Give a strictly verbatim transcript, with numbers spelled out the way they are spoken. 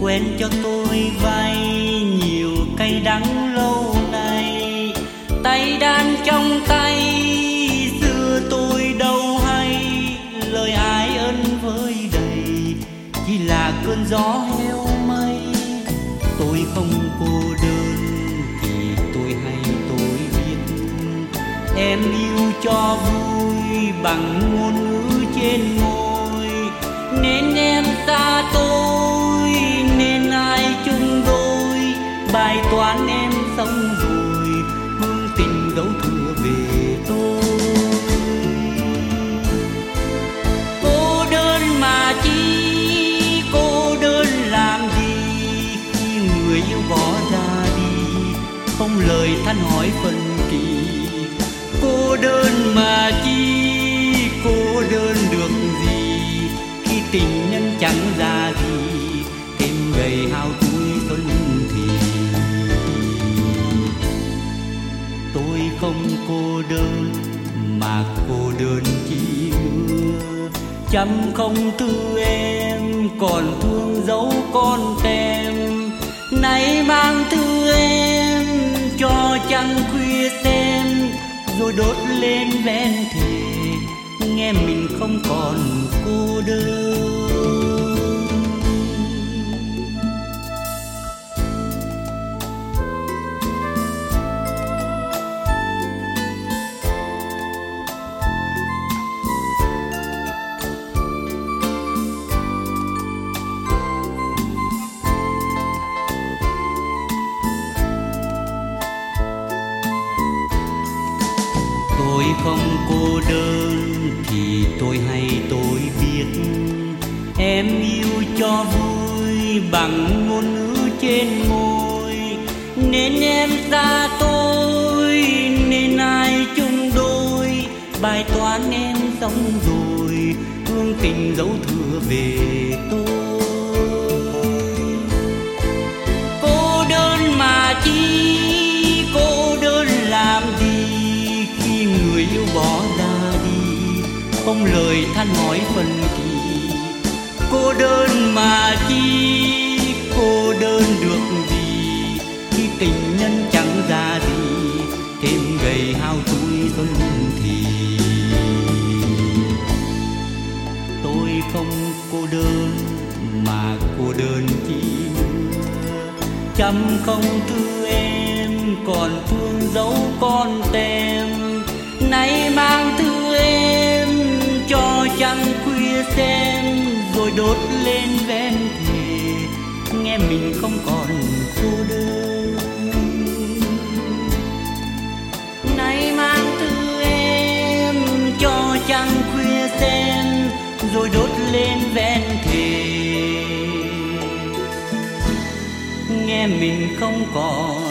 quên cho tôi vay nhiều cay đắng lâu nay. Tay đàn trong tay xưa tôi đâu hay, lời ai ân với đầy chỉ là cơn gió heo mây. Tôi không cô đơn thì tôi hay tôi biết, em yêu cho vui bằng ngôn ngữ trên môi. Nên em xa tôi, nên ai chung đôi, bài toán em xong rồi, hương tình dấu thừa về tôi. Cô đơn mà chi, cô đơn làm gì khi người yêu bỏ ra đi, không lời than hỏi phân kỳ. Cô đơn mà chi, cô đơn được gì khi tình nhân chẳng ra gì, thêm gầy hao tuổi xuân thì. Tôi không cô đơn mà cô đơn chỉ mưa, chăm không thư em còn thương dấu con tem. Nay mang thư em cho trăng khuya xem, rồi đốt lên ven thề, nghe mình không còn cô đơn. Tôi không cô đơn thì tôi hay tôi biết, em yêu cho vui bằng ngôn ngữ trên môi. Nên em xa tôi, nên ai chung đôi, bài toán em xong rồi, hương tình dấu thừa về tôi. Cô đơn mà chi, cô đơn làm gì khi người yêu bỏ ra đi, không lời than hỏi phân kỳ. Cô đơn mà chi, cô đơn được gì khi tình nhân chẳng ra gì, thêm gầy hao tuổi xuân thì. Tôi không cô đơn mà cô đơn chỉ mưa, chăm không thư em còn thương dấu con tem. Nay mang thư em cho trăng khuya xem, rồi đốt lên ven thề, nghe mình không còn cô đơn. Nay mang thư em cho trăng khuya xem, rồi đốt lên ven thề, nghe mình không còn